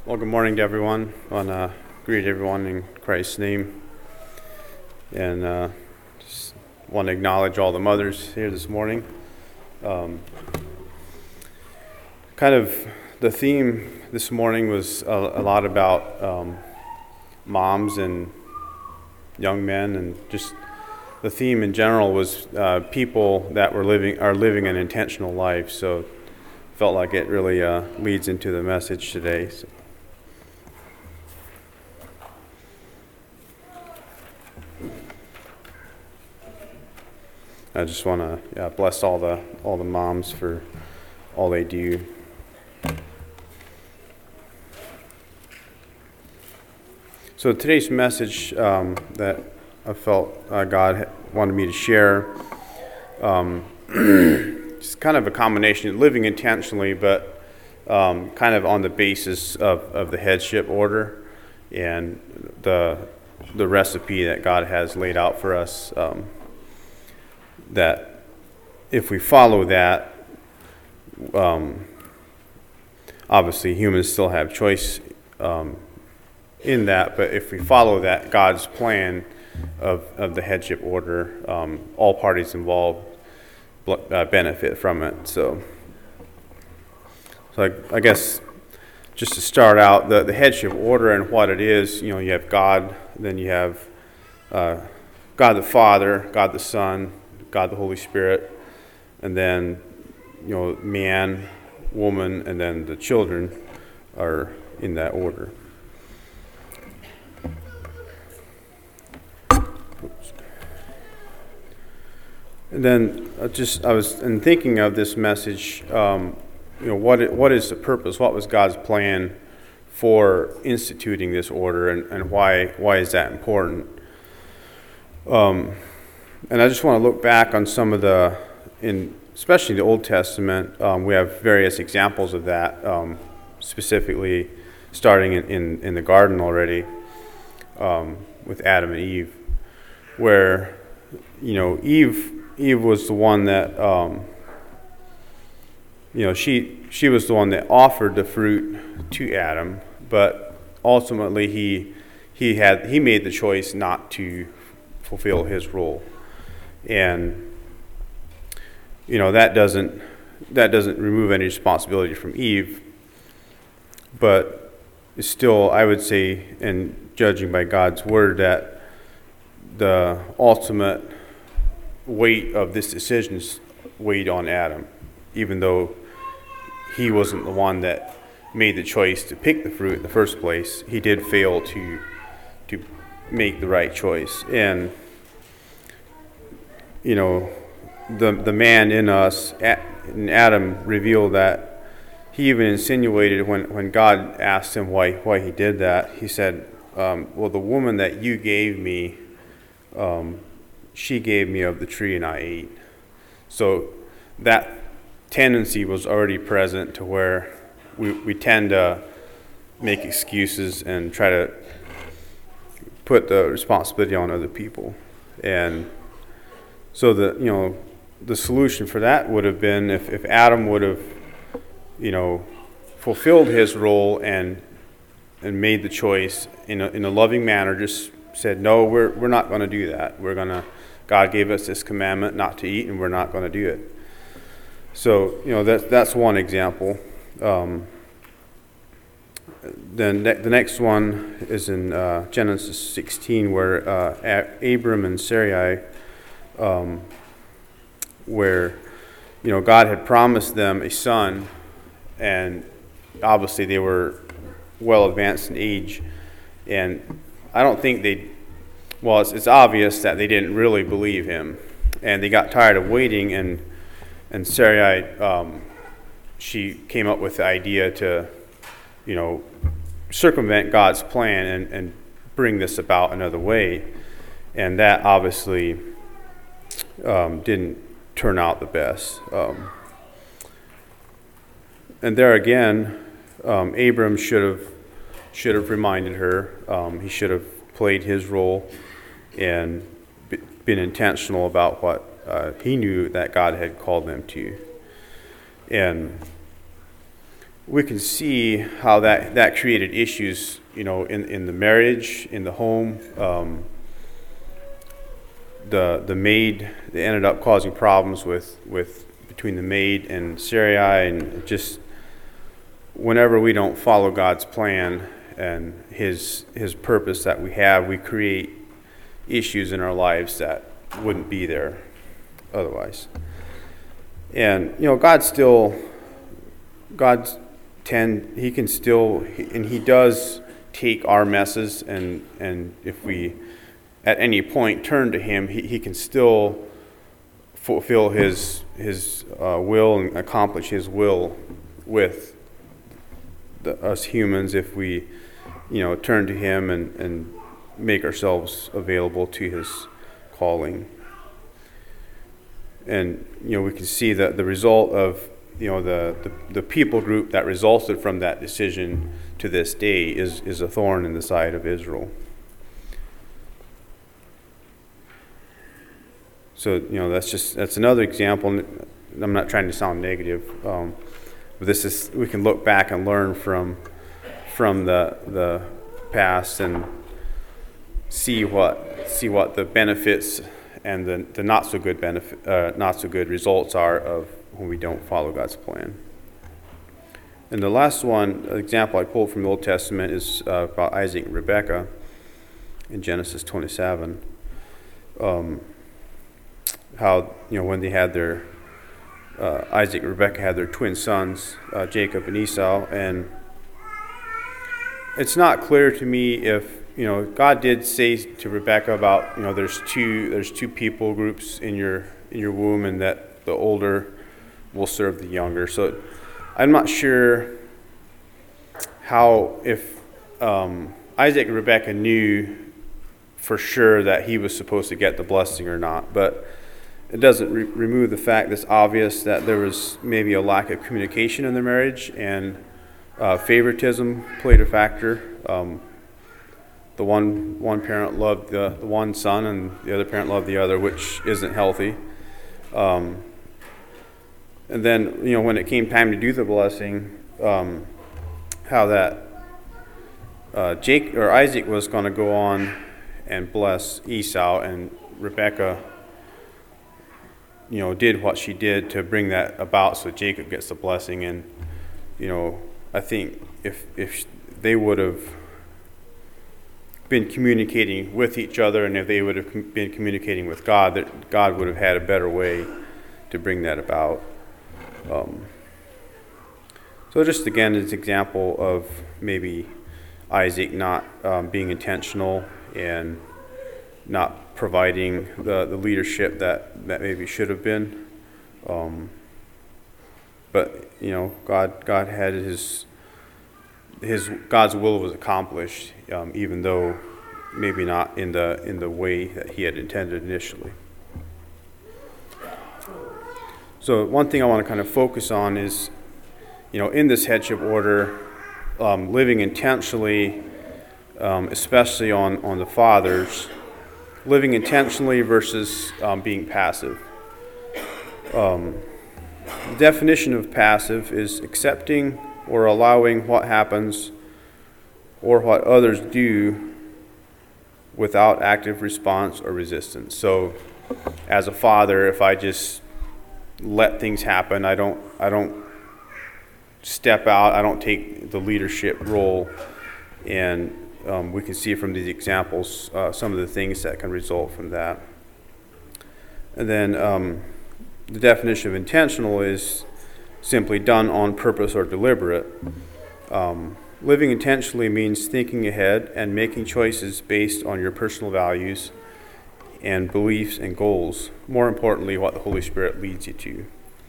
Well, good morning to everyone. I want to greet everyone in Christ's name. And just want to acknowledge all the mothers here this morning. Kind of the theme this morning was a lot about moms and young men, and just the theme in general was people that are living an intentional life. So felt like it really leads into the message today. So. I just want to bless all the moms for all they do. So today's message that I felt God wanted me to share, it's kind of a combination of living intentionally, but kind of on the basis of the headship order and the recipe that God has laid out for us. That if we follow that, obviously humans still have choice in that, but if we follow that God's plan of the headship order, all parties involved benefit from it. So I guess just to start out, the headship order and what it is, you have God, then you have God the Father, God the Son, God the Holy Spirit, and then man, woman, and then the children are in that order. Oops. And then I was thinking of this message. What is the purpose? What was God's plan for instituting this order, and why is that important? And I just want to look back on some of especially the Old Testament. We have various examples of that, specifically starting in the garden already with Adam and Eve, where Eve was the one that she was the one that offered the fruit to Adam, but ultimately he made the choice not to fulfill his role. And that doesn't remove any responsibility from Eve, but it's still, I would say, and judging by God's word, that the ultimate weight of this decision weighed on Adam, even though he wasn't the one that made the choice to pick the fruit in the first place. He did fail to make the right choice. And the man in us, in Adam, revealed that. He even insinuated when God asked him why he did that. He said, well, the woman that you gave me, she gave me of the tree and I ate. So that tendency was already present to where we tend to make excuses and try to put the responsibility on other people. And so the solution for that would have been if Adam would have, fulfilled his role and made the choice in a loving manner, just said, no, we're not going to do that. God gave us this commandment not to eat, and we're not going to do it. So that's one example. Then the next one is in Genesis 16, where Abram and Sarai. Where God had promised them a son, and obviously they were well advanced in age, and I don't think it's obvious that they didn't really believe him, and they got tired of waiting, and Sarai, she came up with the idea to circumvent God's plan and bring this about another way, and that obviously didn't turn out the best. And there again, Abram should have reminded her. He should have played his role and been intentional about what he knew that God had called them to. And we can see how that created issues, in the marriage, in the home. The maid, they ended up causing problems with between the maid and Sarai, and just whenever we don't follow God's plan and His purpose that we have, we create issues in our lives that wouldn't be there otherwise. And He can still, and He does take our messes, and if we at any point turn to Him, He can still fulfill His will and accomplish His will with us humans if we turn to Him and make ourselves available to His calling. And we can see that the result of the people group that resulted from that decision to this day is a thorn in the side of Israel. So that's another example. I'm not trying to sound negative. But we can look back and learn from the past and see what the benefits and the not so good results are of when we don't follow God's plan. And the last example I pulled from the Old Testament is about Isaac and Rebekah in Genesis 27. How when they had their Isaac and Rebekah had their twin sons, Jacob and Esau, and it's not clear to me if God did say to Rebekah about there's two people groups in your womb, and that the older will serve the younger. So I'm not sure if Isaac and Rebekah knew for sure that he was supposed to get the blessing or not, but it doesn't remove the fact that's obvious that there was maybe a lack of communication in the marriage, and favoritism played a factor. The one parent loved the one son, and the other parent loved the other, which isn't healthy. And then when it came time to do the blessing, how that Isaac was going to go on and bless Esau, and Rebekah did what she did to bring that about so Jacob gets the blessing. And I think if they would have been communicating with each other, and if they would have been communicating with God, that God would have had a better way to bring that about. So just again, it's an example of maybe Isaac not being intentional and not providing the leadership that maybe should have been. But God had God's will was accomplished, even though maybe not in the way that He had intended initially. So one thing I want to kind of focus on is, in this headship order, living intentionally, especially on the fathers, living intentionally versus being passive. The definition of passive is accepting or allowing what happens or what others do without active response or resistance. So as a father, if I just let things happen, I don't step out, I don't take the leadership role, and we can see from these examples some of the things that can result from that. And then the definition of intentional is simply done on purpose or deliberate. Living intentionally means thinking ahead and making choices based on your personal values and beliefs and goals. More importantly, what the Holy Spirit leads you to.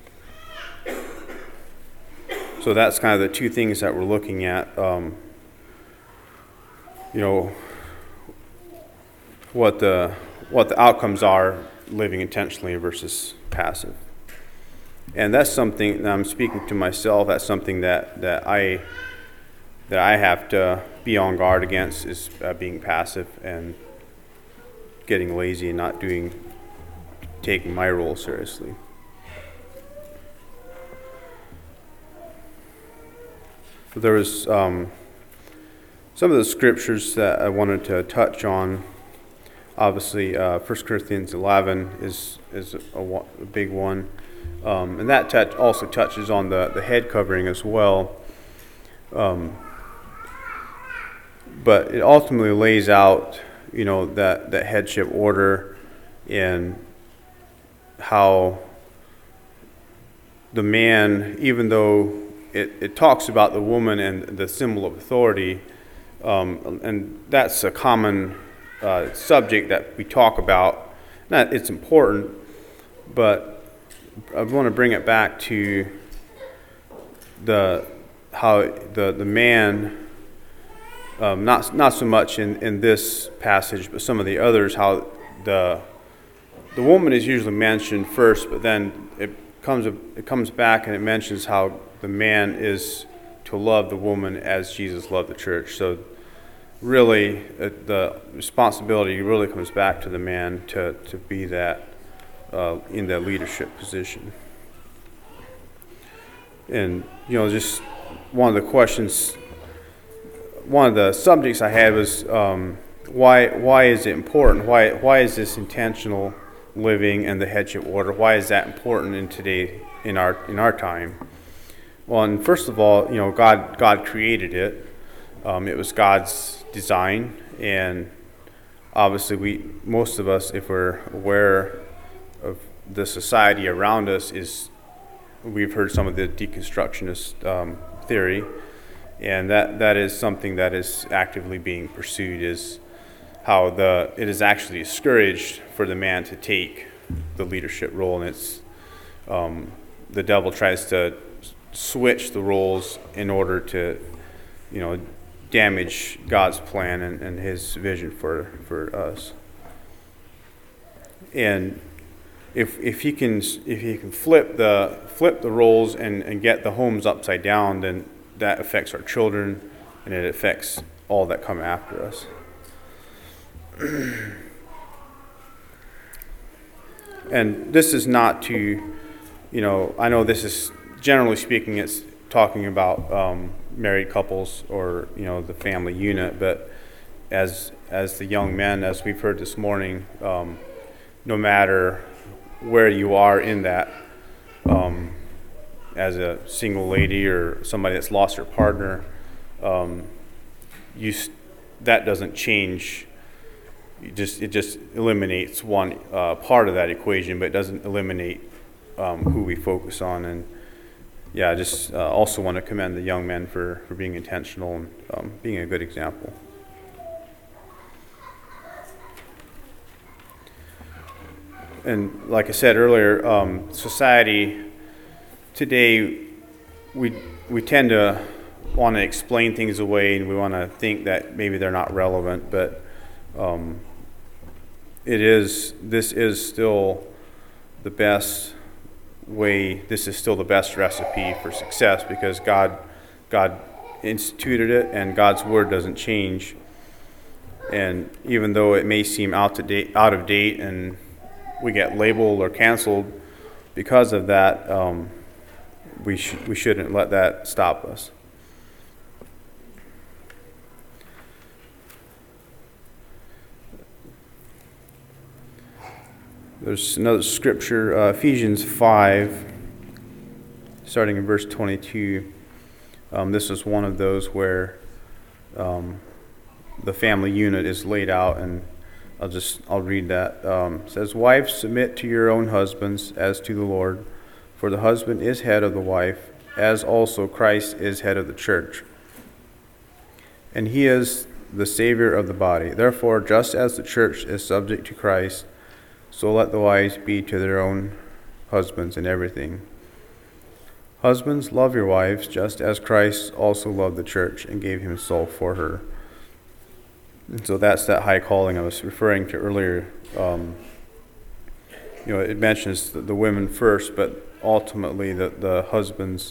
So that's kind of the two things that we're looking at. What the outcomes are living intentionally versus passive. And that's something that I'm speaking to myself. That's something that I have to be on guard against, is being passive and getting lazy and not taking my role seriously. there was some of the scriptures that I wanted to touch on. Obviously, 1 Corinthians 11 is a big one. And that also touches on the head covering as well. But it ultimately lays out, that headship order and how the man, even though it talks about the woman and the symbol of authority, and that's a common subject that we talk about. It's important, but I want to bring it back to how the man, not so much in this passage, but some of the others, how the woman is usually mentioned first, but then it comes back and it mentions how the man is to love the woman as Jesus loved the church. So really, the responsibility really comes back to the man to be that in that leadership position. And just one of the questions, one of the subjects I had was why is it important? Why is this intentional living and the headship order? Why is that important in our time? Well, and first of all, God created it. It was God's design, and obviously most of us, if we're aware of the society around us, we've heard some of the deconstructionist theory, and that is something that is actively being pursued, is how it is actually discouraged for the man to take the leadership role, and it's the devil tries to switch the roles in order to damage God's plan and his vision for us. And if he can flip the roles and get the homes upside down, then that affects our children and it affects all that come after us. And this is not to, I know this is, generally speaking, it's talking about married couples or, the family unit, but as the young men, as we've heard this morning, no matter where you are in that, as a single lady or somebody that's lost their partner, that doesn't change. It just eliminates one part of that equation, but it doesn't eliminate who we focus on. And I just also want to commend the young men for being intentional and being a good example. And like I said earlier, society today, we tend to want to explain things away, and we want to think that maybe they're not relevant, but this is still the best way. This is still the best recipe for success, because God instituted it, and God's word doesn't change. And even though it may seem out of date, and we get labeled or canceled because of that, we shouldn't let that stop us. There's another scripture, Ephesians 5, starting in verse 22. This is one of those where the family unit is laid out, and I'll read that. It says, "Wives, submit to your own husbands as to the Lord, for the husband is head of the wife, as also Christ is head of the church. And he is the Savior of the body. Therefore, just as the church is subject to Christ, so let the wives be to their own husbands in everything. Husbands, love your wives, just as Christ also loved the church and gave himself for her." And so that's that high calling I was referring to earlier. It mentions the women first, but ultimately the husbands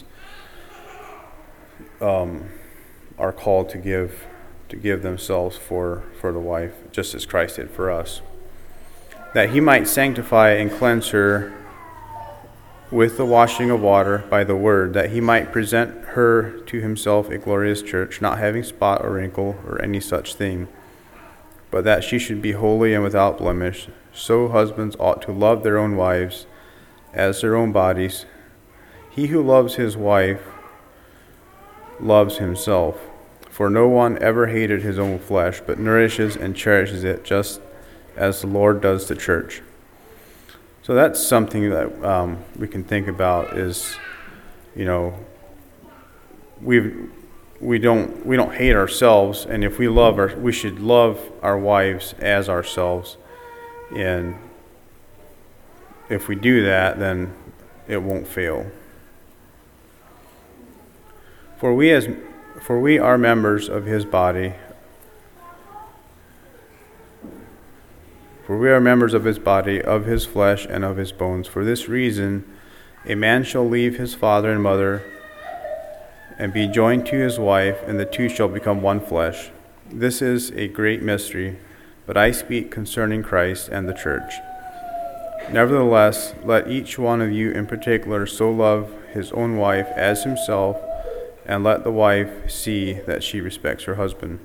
are called to give themselves for the wife, just as Christ did for us, that he might sanctify and cleanse her with the washing of water by the word, that he might present her to himself a glorious church, not having spot or wrinkle or any such thing, but that she should be holy and without blemish. So husbands ought to love their own wives as their own bodies. He who loves his wife loves himself. For no one ever hated his own flesh, but nourishes and cherishes it, just as the Lord does the church. So that's something that we can think about is, we don't hate ourselves, and if we should love our wives as ourselves, and if we do that, then it won't fail. For we are members of his body. For we are members of his body, of his flesh, and of his bones. For this reason, a man shall leave his father and mother, and be joined to his wife, and the two shall become one flesh. This is a great mystery, but I speak concerning Christ and the church. Nevertheless, let each one of you in particular so love his own wife as himself, and let the wife see that she respects her husband.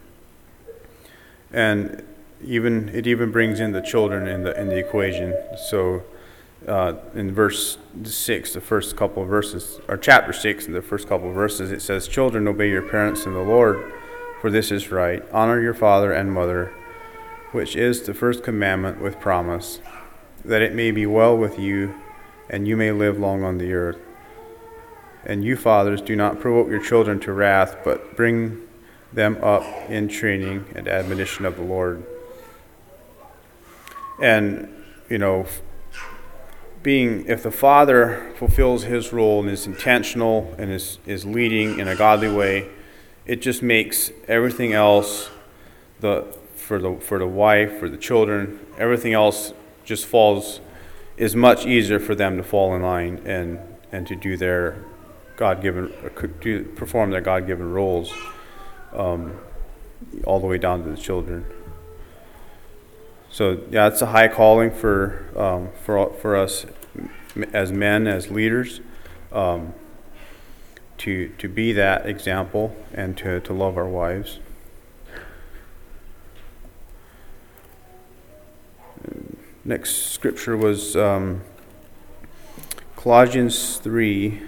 And it even brings in the children in the equation. So in verse 6, the first couple of verses, or chapter 6, in the first couple of verses, it says, "Children, obey your parents in the Lord, for this is right. Honor your father and mother, which is the first commandment with promise, that it may be well with you, and you may live long on the earth. And you fathers, do not provoke your children to wrath, but bring them up in training and admonition of the Lord." And, if the father fulfills his role and is intentional and is leading in a godly way, it just makes everything else, for the wife, for the children, everything else just is much easier for them to fall in line and to do their perform their God-given roles, all the way down to the children. So yeah, it's a high calling for us as men, as leaders, to be that example and to love our wives. Next scripture was Colossians 3.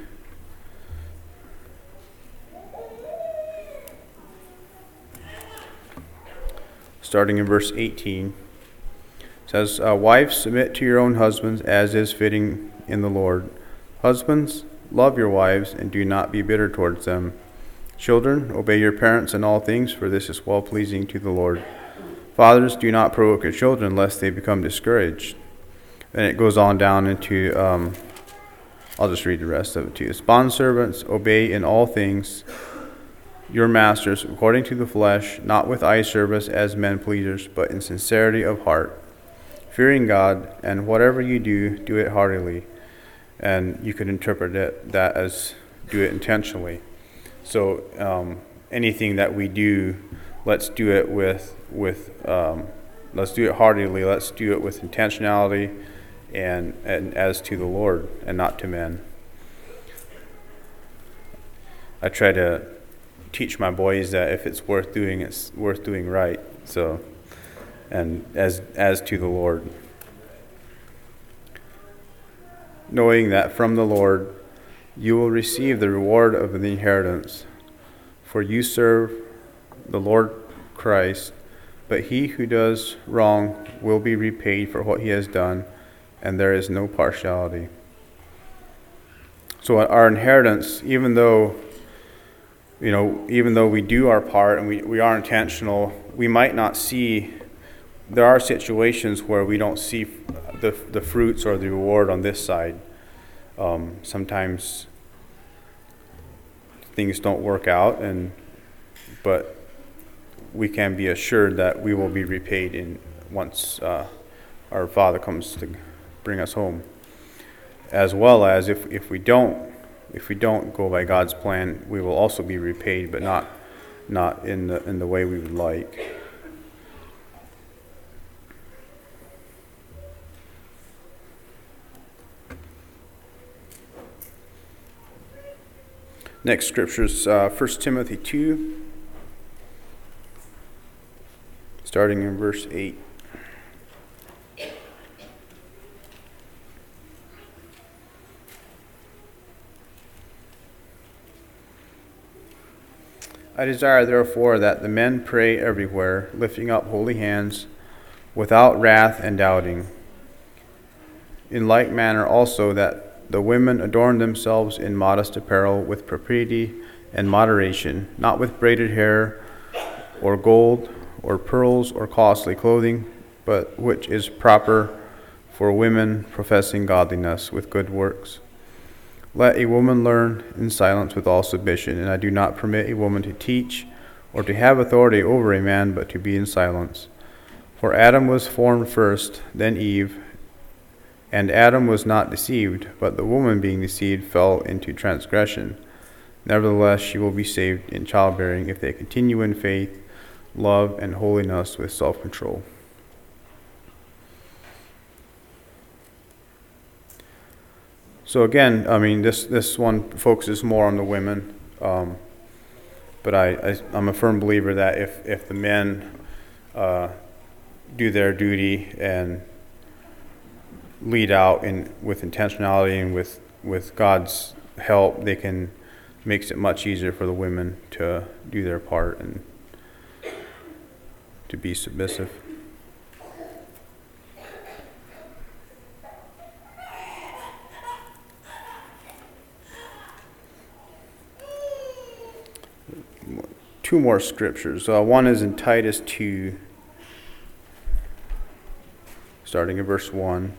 Starting in verse 18. It says, "Wives, submit to your own husbands as is fitting in the Lord. Husbands, love your wives and do not be bitter towards them. Children, obey your parents in all things, for this is well-pleasing to the Lord. Fathers, do not provoke your children, lest they become discouraged." And it goes on down into, I'll just read the rest of it to you. "Bondservants, obey in all things your masters according to the flesh, not with eye service as men pleasers, but in sincerity of heart, fearing God, and whatever you do, do it heartily." And you could interpret that as do it intentionally. So anything that we do, let's do it let's do it heartily. Let's do it with intentionality and as to the Lord and not to men. I try to teach my boys that if it's worth doing right. So, and as to the Lord, knowing that from the Lord you will receive the reward of the inheritance, for you serve the Lord Christ. But he who does wrong will be repaid for what he has done, and there is no partiality. So our inheritance, even though we do our part and we are intentional, we might not see, there are situations where we don't see the fruits or the reward on this side. Sometimes things don't work out, but we can be assured that we will be repaid once our Father comes to bring us home. As well as if we don't go by God's plan, we will also be repaid, but not in the way we would like. Next scripture is 1 Timothy 2, starting in verse 8. I desire, therefore, that the men pray everywhere, lifting up holy hands, without wrath and doubting. In like manner also that the women adorn themselves in modest apparel, with propriety and moderation, not with braided hair, or gold, or pearls, or costly clothing, but which is proper for women professing godliness with good works. Let a woman learn in silence with all submission, and I do not permit a woman to teach or to have authority over a man, but to be in silence. For Adam was formed first, then Eve, and Adam was not deceived, but the woman being deceived fell into transgression. Nevertheless, she will be saved in childbearing if they continue in faith, love, and holiness with self-control. So again, I mean, this one focuses more on the women, but I'm a firm believer that if the men do their duty and lead out with intentionality and with God's help, makes it much easier for the women to do their part and to be submissive. Two more scriptures. One is in Titus 2, starting in verse 1.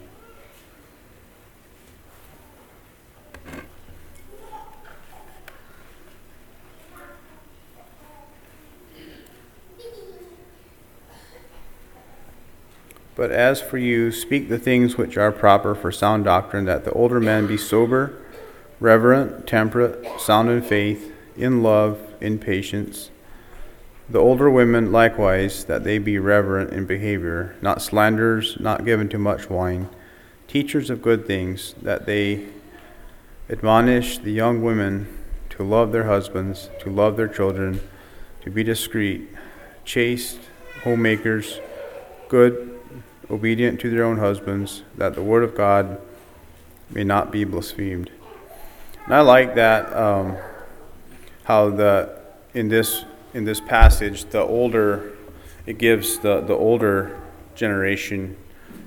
But as for you, speak the things which are proper for sound doctrine, that the older men be sober, reverent, temperate, sound in faith, in love, in patience. The older women likewise, that they be reverent in behavior, not slanderers, not given to much wine, teachers of good things, that they admonish the young women to love their husbands, to love their children, to be discreet, chaste, homemakers, good, obedient to their own husbands, that the word of God may not be blasphemed. And I like that, how in this passage, it gives the older generation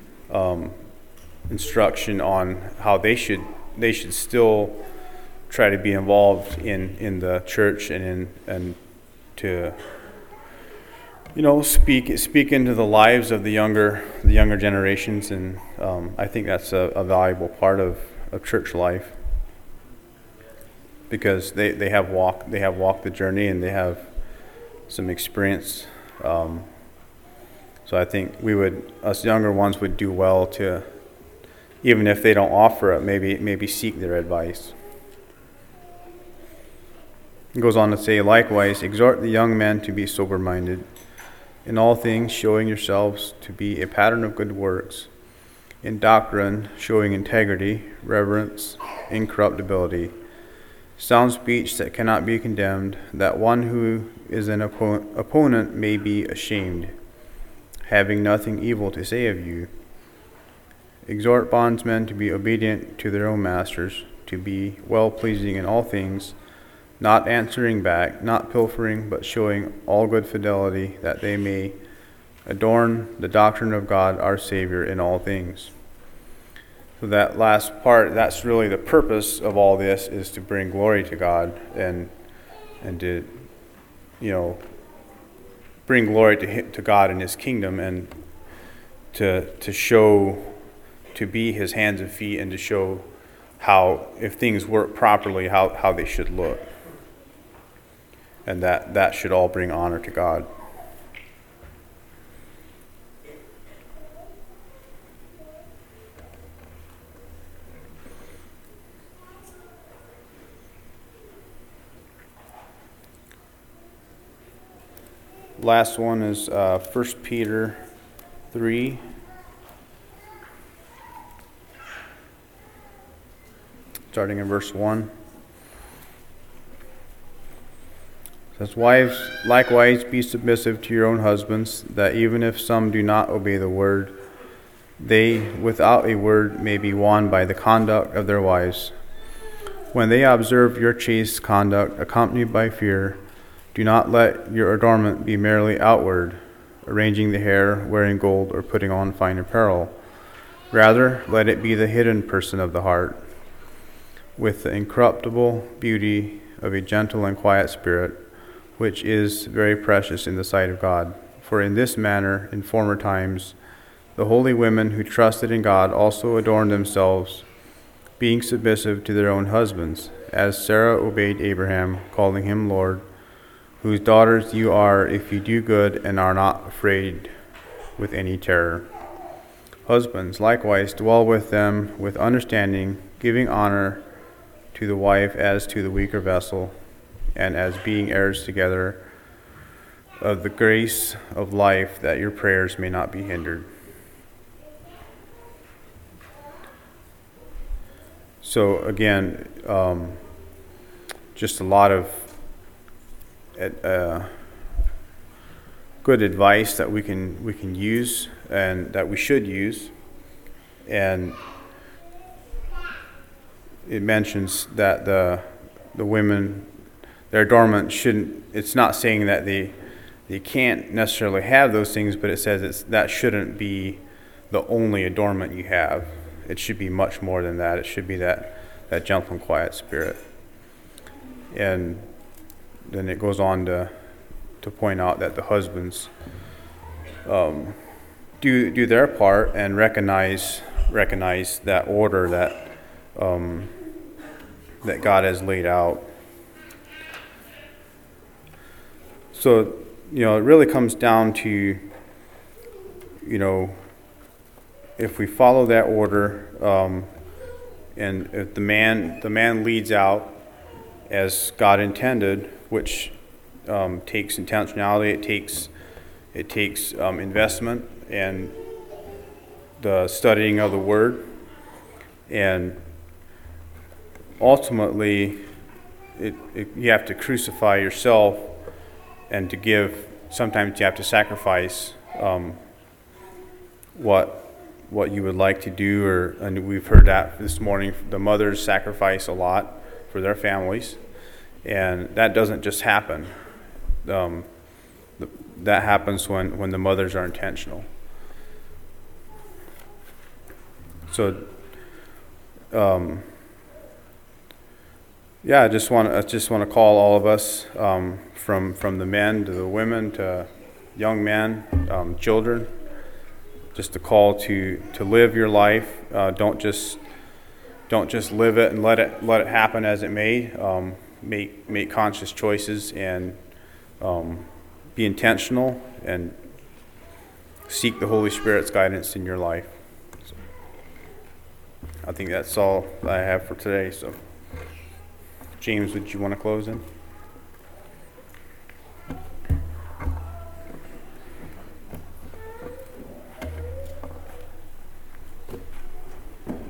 instruction on how they should still try to be involved in the church and to speak into the lives of the younger generations, and I think that's a valuable part of church life, because they have walked the journey and they have some experience. So I think us younger ones would do well to, even if they don't offer it, maybe seek their advice. It goes on to say, likewise, exhort the young men to be sober-minded, in all things showing yourselves to be a pattern of good works, in doctrine showing integrity, reverence, incorruptibility, sound speech that cannot be condemned, that one who is an opponent may be ashamed, having nothing evil to say of you. Exhort bondsmen to be obedient to their own masters, to be well-pleasing in all things, not answering back, not pilfering, but showing all good fidelity, that they may adorn the doctrine of God our Savior in all things. So that last part, that's really the purpose of all this, is to bring glory to God and to bring glory to God and His kingdom, and to show, to be His hands and feet, and to show how, if things work properly, how they should look. And that should all bring honor to God. Last one is 1 Peter 3. Starting in verse 1. Says, wives, likewise be submissive to your own husbands, that even if some do not obey the word, they without a word may be won by the conduct of their wives. When they observe your chaste conduct accompanied by fear, do not let your adornment be merely outward, arranging the hair, wearing gold, or putting on fine apparel. Rather, let it be the hidden person of the heart, with the incorruptible beauty of a gentle and quiet spirit, which is very precious in the sight of God. For in this manner, in former times, the holy women who trusted in God also adorned themselves, being submissive to their own husbands, as Sarah obeyed Abraham, calling him Lord, whose daughters you are if you do good and are not afraid with any terror. Husbands, likewise, dwell with them with understanding, giving honor to the wife as to the weaker vessel, and as being heirs together of the grace of life, that your prayers may not be hindered. So again, just a lot of good advice that we can use and that we should use. And it mentions that the women, their adornment shouldn't. It's not saying that they can't necessarily have those things, but it says that shouldn't be the only adornment you have. It should be much more than that. It should be that gentle and quiet spirit. And then it goes on to point out that the husbands do their part and recognize that order that God has laid out. So, it really comes down to, if we follow that order, and if the man leads out as God intended, which takes intentionality, it takes investment and the studying of the Word, and ultimately, you have to crucify yourself, and to give. Sometimes you have to sacrifice what you would like to do, and we've heard that this morning. The mothers sacrifice a lot for their families, and that doesn't just happen. That happens when the mothers are intentional. So, I just want to call all of us, from the men to the women to young men, children, just a call to live your life. Don't just live it and let it happen as it may. Make conscious choices and be intentional and seek the Holy Spirit's guidance in your life. So, I think that's all I have for today. So, James, would you want to close in?